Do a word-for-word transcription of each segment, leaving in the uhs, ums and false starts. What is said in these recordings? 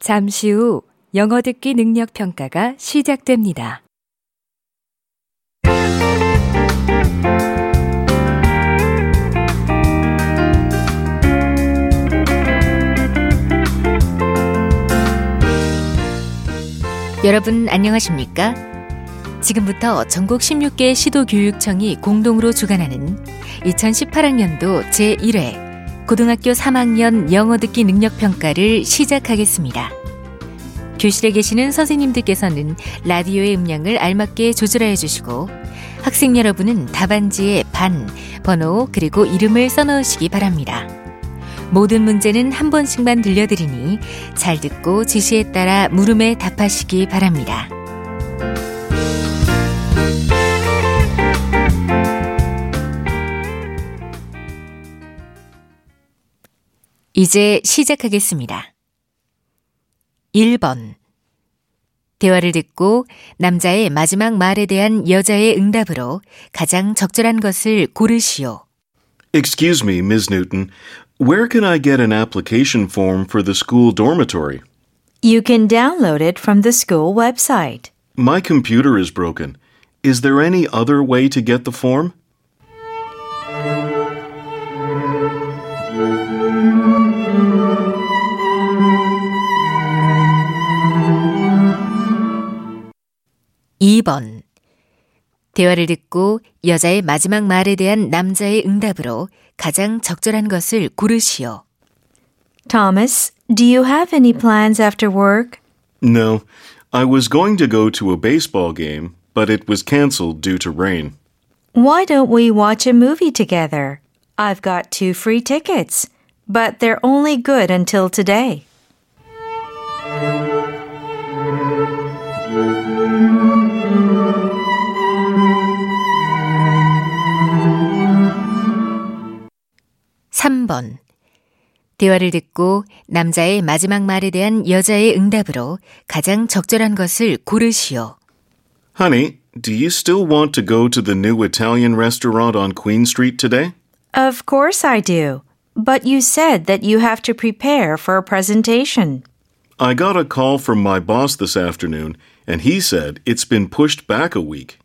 잠시 후 영어 듣기 능력 평가가 시작됩니다. 여러분 안녕하십니까? 지금부터 전국 십육 개 시도교육청이 공동으로 주관하는 이천십팔 학년도 제일 회 고등학교 삼 학년 영어 듣기 능력 평가를 시작하겠습니다. 교실에 계시는 선생님들께서는 라디오의 음량을 알맞게 조절하여 주시고 학생 여러분은 답안지에 반, 번호 그리고 이름을 써넣으시기 바랍니다. 모든 문제는 한 번씩만 들려드리니 잘 듣고 지시에 따라 물음에 답하시기 바랍니다. 이제 시작하겠습니다. 일 번. 대화를 듣고 남자의 마지막 말에 대한 여자의 응답으로 가장 적절한 것을 고르시오. Excuse me, Miz Newton. Where can I get an application form for the school dormitory? You can download it from the school website. My computer is broken. Is there any other way to get the form? 이 번. 대화를 듣고 여자의 마지막 말에 대한 남자의 응답으로 가장 적절한 것을 고르시오. Thomas, do you have any plans after work? No. I was going to go to a baseball game, but it was canceled due to rain. Why don't we watch a movie together? I've got two free tickets, but they're only good until today. 삼 번. 대화를 듣고 남자의 마지막 말에 대한 여자의 응답으로 가장 적절한 것을 고르시오. Honey, do you still want to go to the new Italian restaurant on Queen Street today? Of course I do. But you said that you have to prepare for a presentation. I got a call from my boss this afternoon, and he said it's been pushed back a week.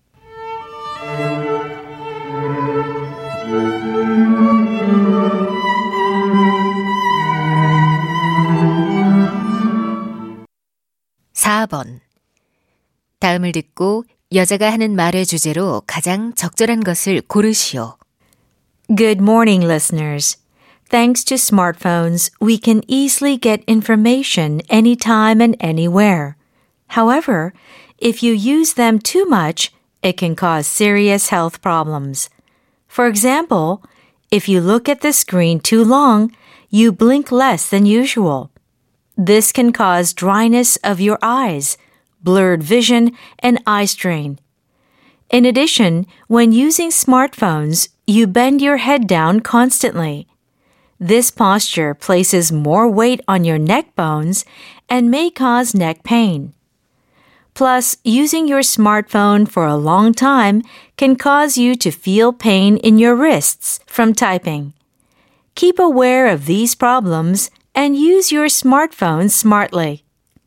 사 번. 다음을 듣고 여자가 하는 말의 주제로 가장 적절한 것을 고르시오. Good morning, listeners. Thanks to smartphones, we can easily get information anytime and anywhere. However, if you use them too much, it can cause serious health problems. For example, if you look at the screen too long, you blink less than usual. This can cause dryness of your eyes, blurred vision, and eye strain. In addition, when using smartphones, you bend your head down constantly. This posture places more weight on your neck bones and may cause neck pain. Plus, using your smartphone for a long time can cause you to feel pain in your wrists from typing. Keep aware of these problems and use your smartphone smartly.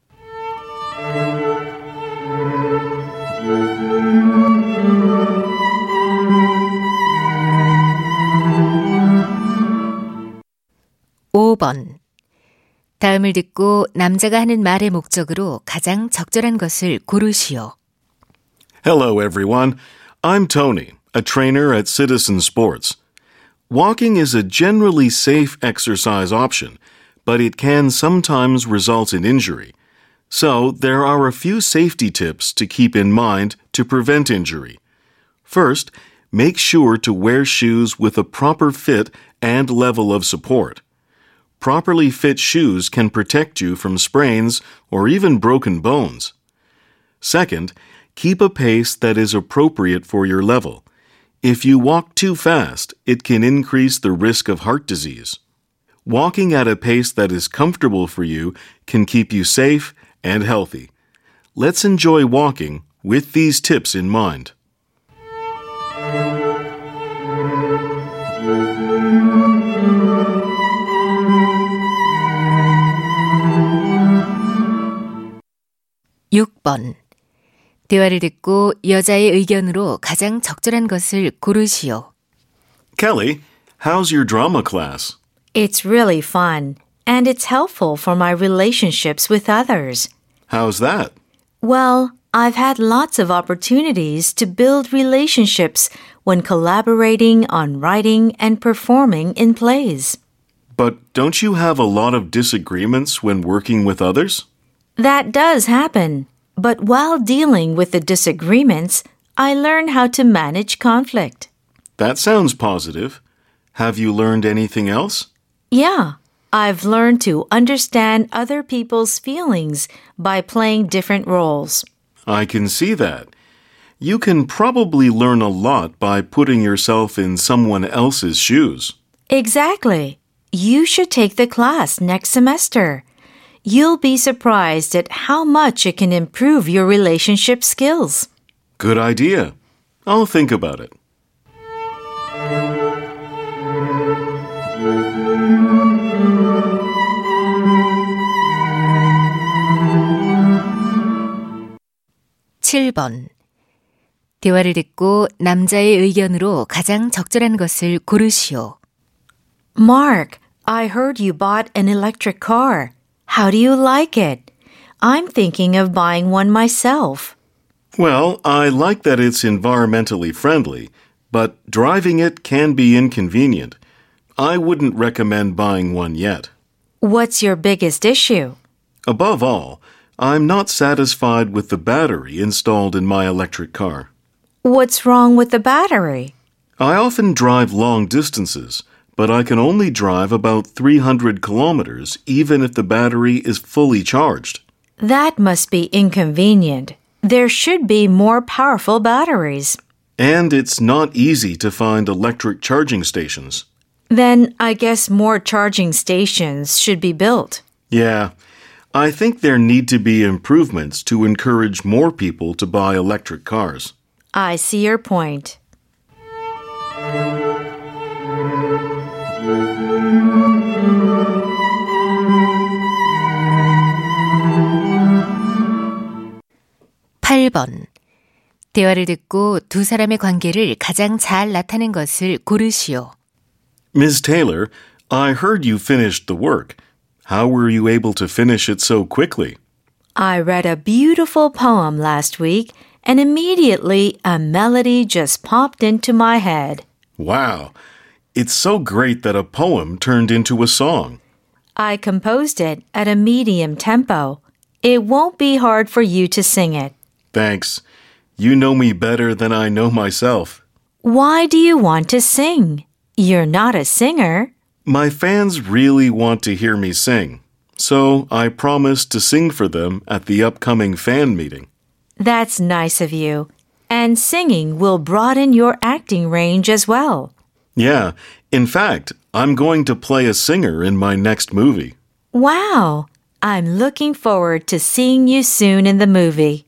오 번. 다음을 듣고 남자가 하는 말의 목적으로 가장 적절한 것을 고르시오. Hello, everyone. I'm Tony, a trainer at Citizen Sports. Walking is a generally safe exercise option, but it can sometimes result in injury. So there are a few safety tips to keep in mind to prevent injury. First, make sure to wear shoes with a proper fit and level of support. Properly fit shoes can protect you from sprains or even broken bones. Second, keep a pace that is appropriate for your level. If you walk too fast, it can increase the risk of heart disease. Walking at a pace that is comfortable for you can keep you safe and healthy. Let's enjoy walking with these tips in mind. 육 번. 대화를 듣고 여자의 의견으로 가장 적절한 것을 고르시오. Kelly, how's your drama class? It's really fun, and it's helpful for my relationships with others. How's that? Well, I've had lots of opportunities to build relationships when collaborating on writing and performing in plays. But don't you have a lot of disagreements when working with others? That does happen, but while dealing with the disagreements, I learn how to manage conflict. That sounds positive. Have you learned anything else? Yeah, I've learned to understand other people's feelings by playing different roles. I can see that. You can probably learn a lot by putting yourself in someone else's shoes. Exactly. You should take the class next semester. You'll be surprised at how much it can improve your relationship skills. Good idea. I'll think about it. 칠 번. 대화를 듣고 남자의 의견으로 가장 적절한 것을 고르시오. Mark, I heard you bought an electric car. How do you like it? I'm thinking of buying one myself. Well, I like that it's environmentally friendly, but driving it can be inconvenient. I wouldn't recommend buying one yet. What's your biggest issue? Above all, I'm not satisfied with the battery installed in my electric car. What's wrong with the battery? I often drive long distances, but I can only drive about three hundred kilometers even if the battery is fully charged. That must be inconvenient. There should be more powerful batteries. And it's not easy to find electric charging stations. Then I guess more charging stations should be built. Yeah, I think there need to be improvements to encourage more people to buy electric cars. I see your point. 팔 번. 대화를 듣고 두 사람의 관계를 가장 잘 나타낸 것을 고르시오. Miz Taylor, I heard you finished the work. How were you able to finish it so quickly? I read a beautiful poem last week, and immediately a melody just popped into my head. Wow, it's so great that a poem turned into a song. I composed it at a medium tempo. It won't be hard for you to sing it. Thanks. You know me better than I know myself. Why do you want to sing? You're not a singer. My fans really want to hear me sing, so I promised to sing for them at the upcoming fan meeting. That's nice of you. And singing will broaden your acting range as well. Yeah, in fact, I'm going to play a singer in my next movie. Wow! I'm looking forward to seeing you soon in the movie.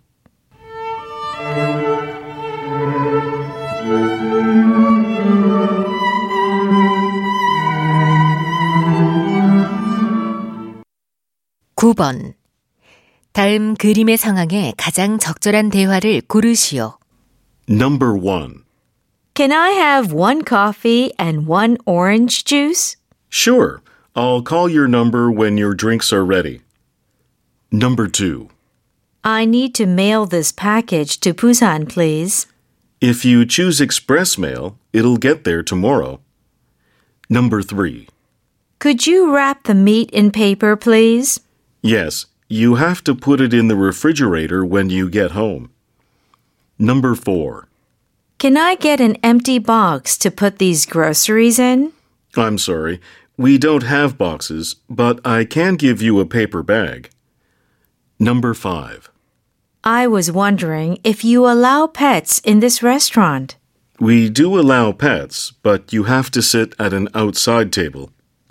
구 번. 다음 그림의 상황에 가장 적절한 대화를 고르시오. Number one. Can I have one coffee and one orange juice? Sure, I'll call your number when your drinks are ready. Number two. I need to mail this package to Busan, please. If you choose express mail, it'll get there tomorrow. Number three. Could you wrap the meat in paper, please? Yes, you have to put it in the refrigerator when you get home. Number four. Can I get an empty box to put these groceries in? I'm sorry, we don't have boxes, but I can give you a paper bag. Number five. I was wondering if you allow pets in this restaurant. We do allow pets, but you have to sit at an outside table.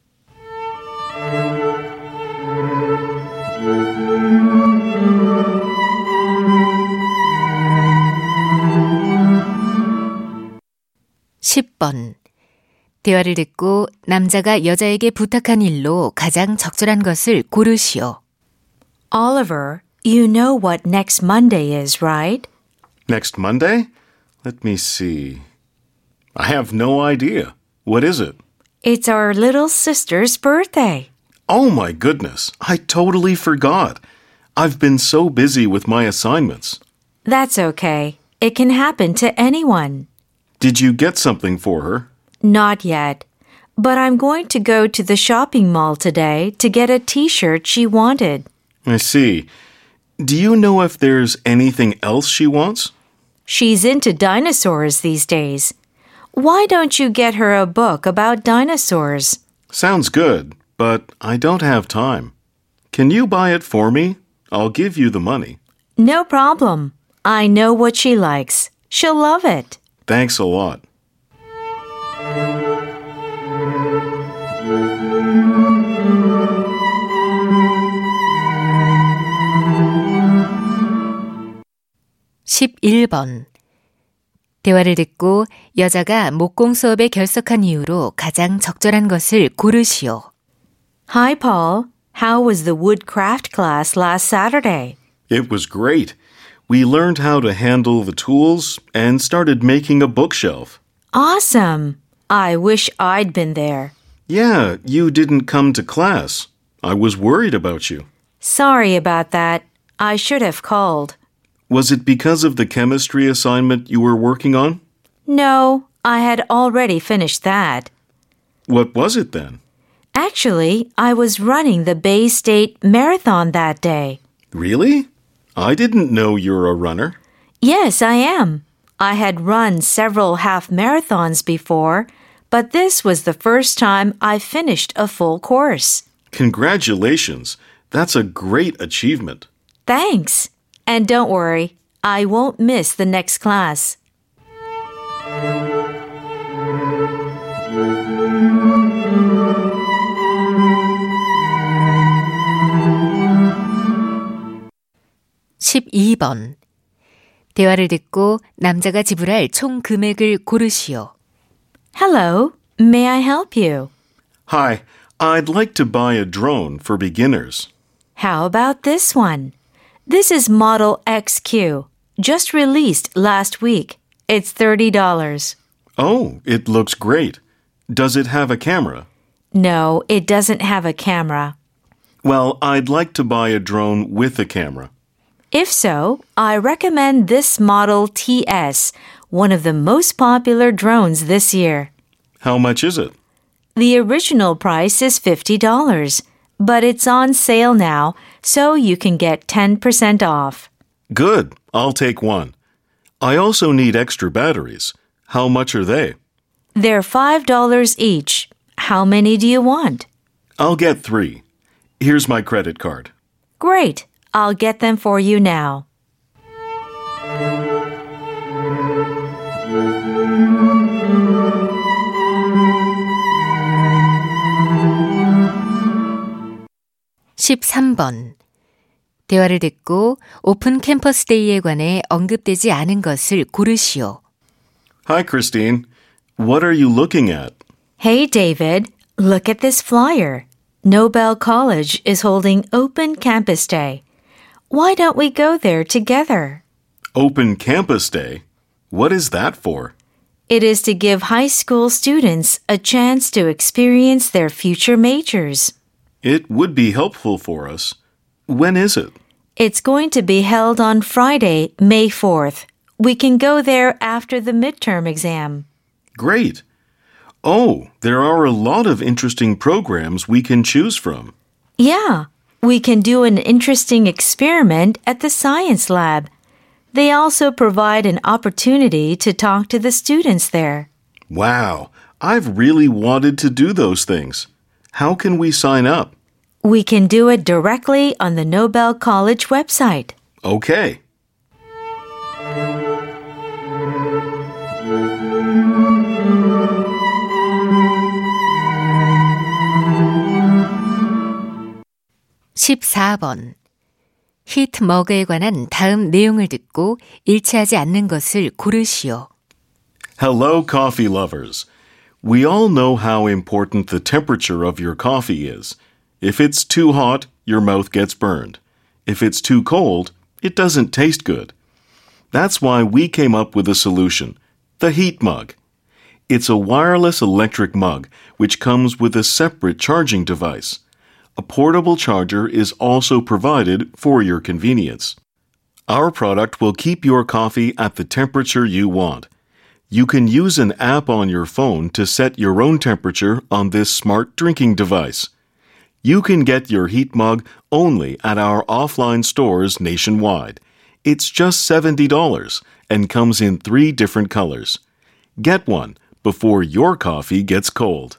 십 번. 대화를 듣고 남자가 여자에게 부탁한 일로 가장 적절한 것을 고르시오. Oliver, You know what next Monday is, right? Next Monday? Let me see. I have no idea. What is it? It's our little sister's birthday. Oh my goodness, I totally forgot. I've been so busy with my assignments. That's okay. It can happen to anyone. Did you get something for her? Not yet. But I'm going to go to the shopping mall today to get a t-shirt she wanted. I see. Do you know if there's anything else she wants? She's into dinosaurs these days. Why don't you get her a book about dinosaurs? Sounds good, but I don't have time. Can you buy it for me? I'll give you the money. No problem. I know what she likes. She'll love it. Thanks a lot. 십일 번. 대화를 듣고 여자가 목공 수업에 결석한 이후로 가장 적절한 것을 고르시오. Hi, Paul. How was the woodcraft class last Saturday? It was great. We learned how to handle the tools and started making a bookshelf. Awesome. I wish I'd been there. Yeah, you didn't come to class. I was worried about you. Sorry about that. I should have called. Was it because of the chemistry assignment you were working on? No, I had already finished that. What was it then? Actually, I was running the Bay State Marathon that day. Really? I didn't know you're a runner. Yes, I am. I had run several half marathons before, but this was the first time I finished a full course. Congratulations. That's a great achievement. Thanks. And don't worry, I won't miss the next class. 십이 번. 대화를 듣고 남자가 지불할 총 금액을 고르시오. Hello, may I help you? Hi, I'd like to buy a drone for beginners. How about this one? This is Model X Q, just released last week. It's thirty dollars. Oh, it looks great. Does it have a camera? No, it doesn't have a camera. Well, I'd like to buy a drone with a camera. If so, I recommend this Model T S, one of the most popular drones this year. How much is it? The original price is fifty dollars, but it's on sale now, so you can get ten percent off. Good. I'll take one. I also need extra batteries. How much are they? They're five dollars each. How many do you want? I'll get three. Here's my credit card. Great. I'll get them for you now. 십삼 번. 대화를 듣고 오픈 캠퍼스 데이에 관해 언급되지 않은 것을 고르시오. Hi, Christine. What are you looking at? Hey, David. Look at this flyer. Nobel College is holding Open Campus Day. Why don't we go there together? Open Campus Day? What is that for? It is to give high school students a chance to experience their future majors. It would be helpful for us. When is it? It's going to be held on Friday, May fourth. We can go there after the midterm exam. Great. Oh, there are a lot of interesting programs we can choose from. Yeah, we can do an interesting experiment at the science lab. They also provide an opportunity to talk to the students there. Wow, I've really wanted to do those things. How can we sign up? We can do it directly on the Nobel College website. Okay. 십사 번. 히트 머그에 관한 다음 내용을 듣고 일치하지 않는 것을 고르시오. Hello, coffee lovers. We all know how important the temperature of your coffee is. If it's too hot, your mouth gets burned. If it's too cold, it doesn't taste good. That's why we came up with a solution, the Heat Mug. It's a wireless electric mug which comes with a separate charging device. A portable charger is also provided for your convenience. Our product will keep your coffee at the temperature you want. You can use an app on your phone to set your own temperature on this smart drinking device. You can get your Heat Mug only at our offline stores nationwide. It's just seventy dollars and comes in three different colors. Get one before your coffee gets cold.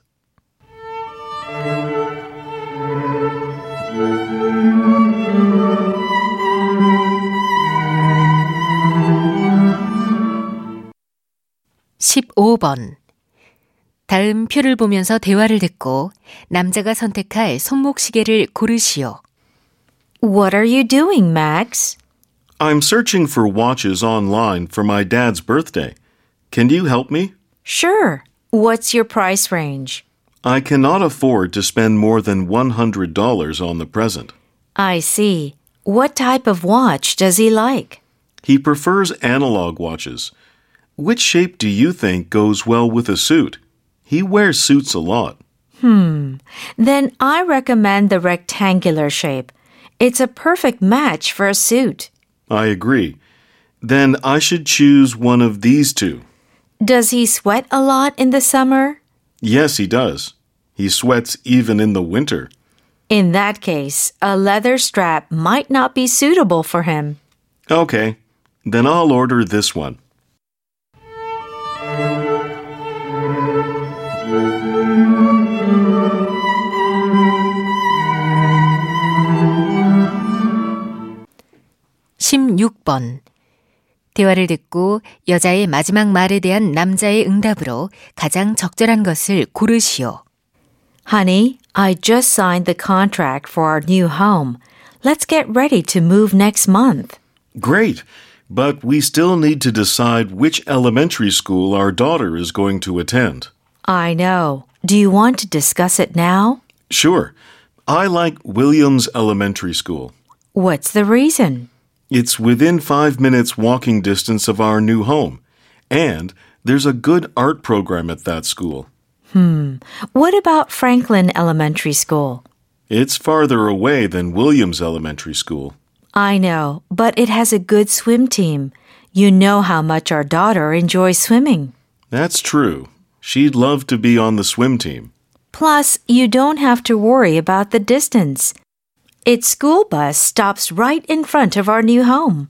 십오 번. 다음 표를 보면서 대화를 듣고 남자가 선택할 손목시계를 고르시오. What are you doing, Max? I'm searching for watches online for my dad's birthday. Can you help me? Sure. What's your price range? I cannot afford to spend more than one hundred dollars on the present. I see. What type of watch does he like? He prefers analog watches. Which shape do you think goes well with a suit? He wears suits a lot. Hmm. Then I recommend the rectangular shape. It's a perfect match for a suit. I agree. Then I should choose one of these two. Does he sweat a lot in the summer? Yes, he does. He sweats even in the winter. In that case, a leather strap might not be suitable for him. Okay, then I'll order this one. 십육 번. 대화를 듣고 여자의 마지막 말에 대한 남자의 응답으로 가장 적절한 것을 고르시오. Honey, I just signed the contract for our new home. Let's get ready to move next month. Great, but we still need to decide which elementary school our daughter is going to attend. I know. Do you want to discuss it now? Sure. I like Williams Elementary School. What's the reason? It's within five minutes walking distance of our new home, and there's a good art program at that school. Hmm. What about Franklin Elementary School? It's farther away than Williams Elementary School. I know, but it has a good swim team. You know how much our daughter enjoys swimming. That's true. She'd love to be on the swim team. Plus, you don't have to worry about the distance. Its school bus stops right in front of our new home.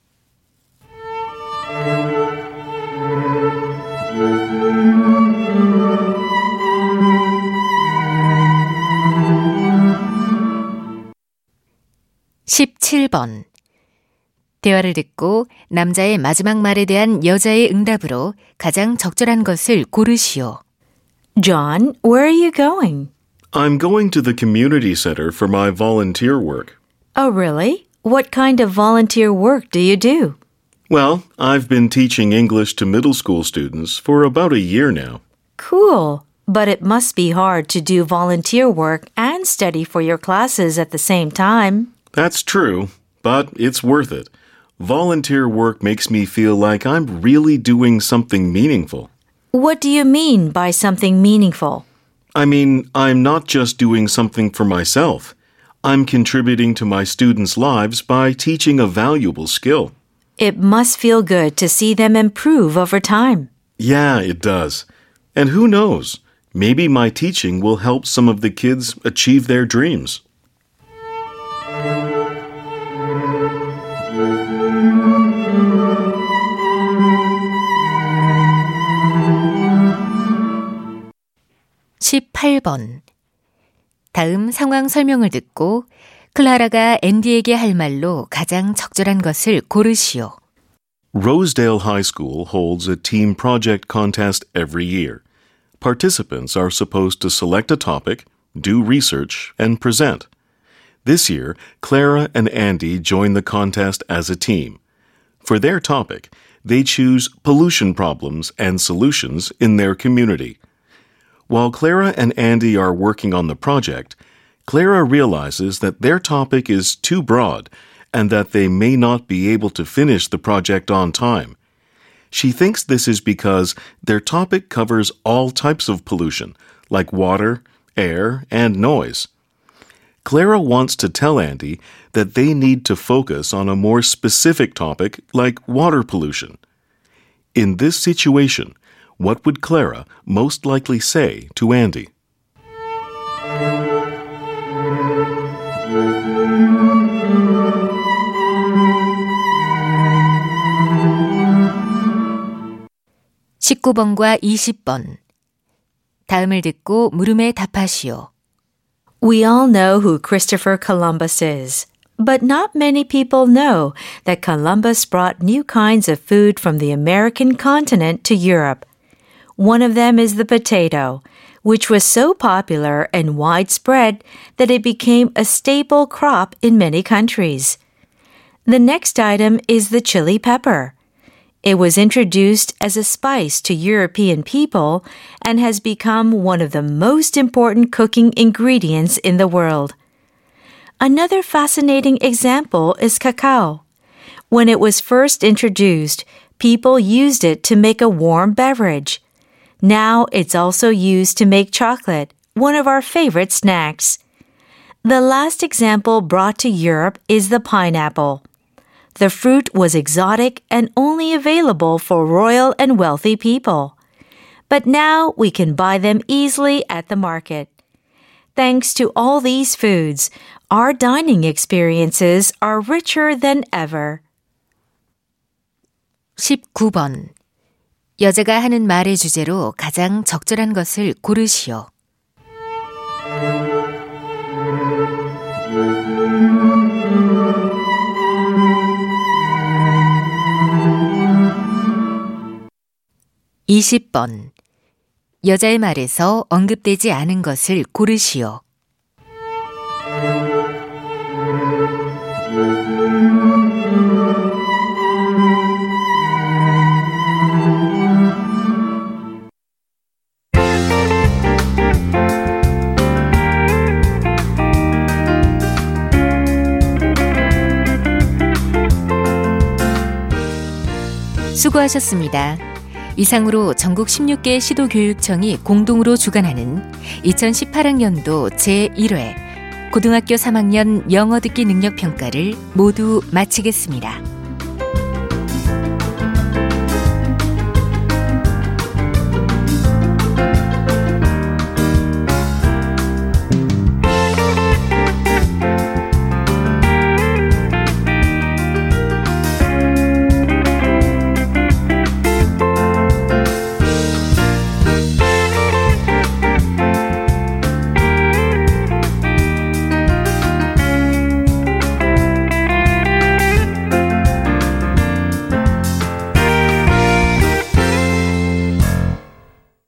십칠 번. 대화를 듣고 남자의 마지막 말에 대한 여자의 응답으로 가장 적절한 것을 고르시오. John, where are you going? I'm going to the community center for my volunteer work. Oh, really? What kind of volunteer work do you do? Well, I've been teaching English to middle school students for about a year now. Cool. But it must be hard to do volunteer work and study for your classes at the same time. That's true, but it's worth it. Volunteer work makes me feel like I'm really doing something meaningful. What do you mean by something meaningful? I mean, I'm not just doing something for myself. I'm contributing to my students' lives by teaching a valuable skill. It must feel good to see them improve over time. Yeah, it does. And who knows? Maybe my teaching will help some of the kids achieve their dreams. 십팔 번. 다음 상황 설명을 듣고 클라라가 앤디에게 할 말로 가장 적절한 것을 고르시오. Rosedale High School holds a team project contest every year. Participants are supposed to select a topic, do research, and present. This year, Clara and Andy join the contest as a team. For their topic, they choose pollution problems and solutions in their community. While Clara and Andy are working on the project, Clara realizes that their topic is too broad and that they may not be able to finish the project on time. She thinks this is because their topic covers all types of pollution, like water, air, and noise. Clara wants to tell Andy that they need to focus on a more specific topic like water pollution. In this situation, what would Clara most likely say to Andy? 십구 번과 이십 번. 다음을 듣고 물음에 답하시오. We all know who Christopher Columbus is, but not many people know that Columbus brought new kinds of food from the American continent to Europe. One of them is the potato, which was so popular and widespread that it became a staple crop in many countries. The next item is the chili pepper. It was introduced as a spice to European people and has become one of the most important cooking ingredients in the world. Another fascinating example is cacao. When it was first introduced, people used it to make a warm beverage. Now it's also used to make chocolate, one of our favorite snacks. The last example brought to Europe is the pineapple. The fruit was exotic and only available for royal and wealthy people. But now we can buy them easily at the market. Thanks to all these foods, our dining experiences are richer than ever. 십구 번. 여자가 하는 말의 주제로 가장 적절한 것을 고르시오. 이십 번. 여자의 말에서 언급되지 않은 것을 고르시오. 수고하셨습니다. 이상으로 전국 십육 개 시도교육청이 공동으로 주관하는 이천십팔 학년도 제일 회 고등학교 삼 학년 영어 듣기 능력 평가를 모두 마치겠습니다.